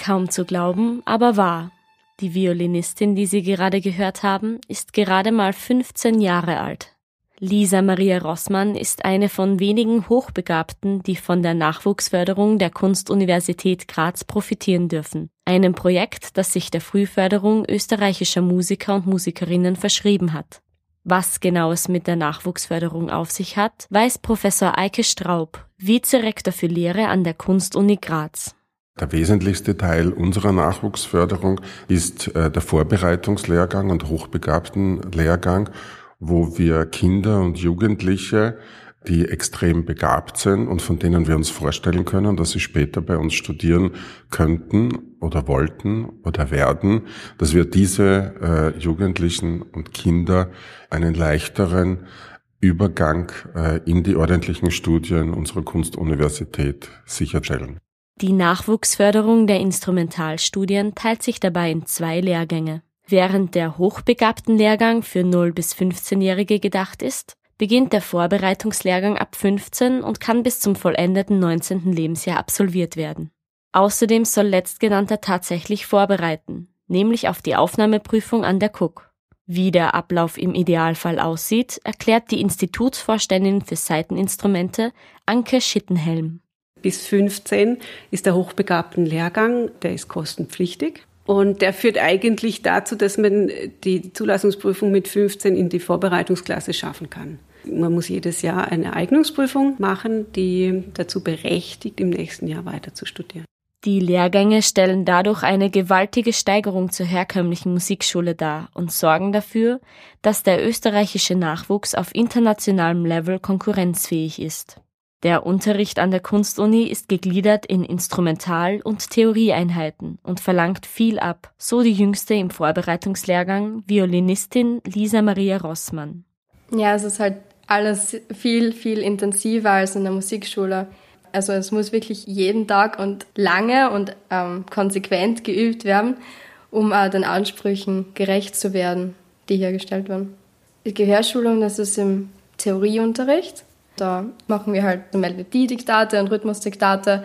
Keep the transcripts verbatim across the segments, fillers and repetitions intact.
Kaum zu glauben, aber wahr. Die Violinistin, die Sie gerade gehört haben, ist gerade mal fünfzehn Jahre alt. Lisa Maria Rossmann ist eine von wenigen Hochbegabten, die von der Nachwuchsförderung der Kunstuniversität Graz profitieren dürfen. Einem Projekt, das sich der Frühförderung österreichischer Musiker und Musikerinnen verschrieben hat. Was genau es mit der Nachwuchsförderung auf sich hat, weiß Professor Eike Straub, Vizerektor für Lehre an der Kunstuni Graz. Der wesentlichste Teil unserer Nachwuchsförderung ist der Vorbereitungslehrgang und Hochbegabtenlehrgang, wo wir Kinder und Jugendliche, die extrem begabt sind und von denen wir uns vorstellen können, dass sie später bei uns studieren könnten oder wollten oder werden, dass wir diese äh, Jugendlichen und Kinder einen leichteren Übergang äh, in die ordentlichen Studien unserer Kunstuniversität sicherstellen. Die Nachwuchsförderung der Instrumentalstudien teilt sich dabei in zwei Lehrgänge. Während der Hochbegabtenlehrgang für null bis fünfzehnjährige gedacht ist, beginnt der Vorbereitungslehrgang ab fünfzehn und kann bis zum vollendeten neunzehnten Lebensjahr absolviert werden. Außerdem soll letztgenannter tatsächlich vorbereiten, nämlich auf die Aufnahmeprüfung an der K U K. Wie der Ablauf im Idealfall aussieht, erklärt die Institutsvorständin für Saiteninstrumente Anke Schittenhelm. Bis fünfzehn ist der Hochbegabtenlehrgang, der ist kostenpflichtig. Und der führt eigentlich dazu, dass man die Zulassungsprüfung mit fünfzehn in die Vorbereitungsklasse schaffen kann. Man muss jedes Jahr eine Eignungsprüfung machen, die dazu berechtigt, im nächsten Jahr weiter zu studieren. Die Lehrgänge stellen dadurch eine gewaltige Steigerung zur herkömmlichen Musikschule dar und sorgen dafür, dass der österreichische Nachwuchs auf internationalem Level konkurrenzfähig ist. Der Unterricht an der Kunstuni ist gegliedert in Instrumental- und Theorieeinheiten und verlangt viel ab, so die jüngste im Vorbereitungslehrgang, Violinistin Lisa Maria Rossmann. Ja, es ist halt alles viel, viel intensiver als in der Musikschule. Also es muss wirklich jeden Tag und lange und ähm, konsequent geübt werden, um äh, den Ansprüchen gerecht zu werden, die hier gestellt werden. Die Gehörschulung, das ist im Theorieunterricht. Da machen wir halt Melodiediktate und Rhythmusdiktate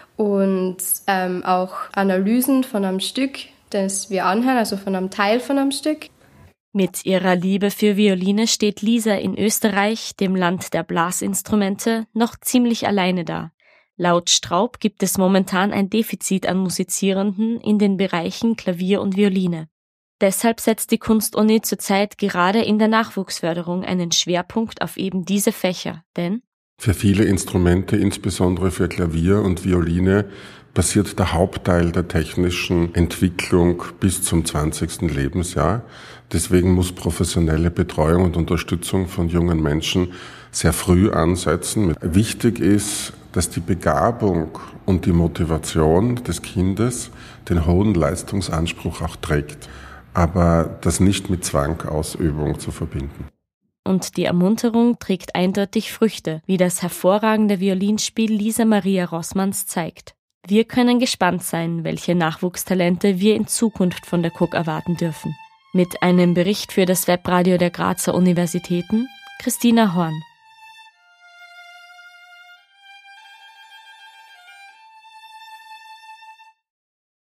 und ähm, auch Analysen von einem Stück, das wir anhören, also von einem Teil von einem Stück. Mit ihrer Liebe für Violine steht Lisa in Österreich, dem Land der Blasinstrumente, noch ziemlich alleine da. Laut Straub gibt es momentan ein Defizit an Musizierenden in den Bereichen Klavier und Violine. Deshalb setzt die Kunstuni zurzeit gerade in der Nachwuchsförderung einen Schwerpunkt auf eben diese Fächer, denn für viele Instrumente, insbesondere für Klavier und Violine, passiert der Hauptteil der technischen Entwicklung bis zum zwanzigsten Lebensjahr. Deswegen muss professionelle Betreuung und Unterstützung von jungen Menschen sehr früh ansetzen. Wichtig ist, dass die Begabung und die Motivation des Kindes den hohen Leistungsanspruch auch trägt, aber das nicht mit Zwangausübung zu verbinden. Und die Ermunterung trägt eindeutig Früchte, wie das hervorragende Violinspiel Lisa Maria Rossmanns zeigt. Wir können gespannt sein, welche Nachwuchstalente wir in Zukunft von der K U K erwarten dürfen. Mit einem Bericht für das Webradio der Grazer Universitäten, Christina Horn.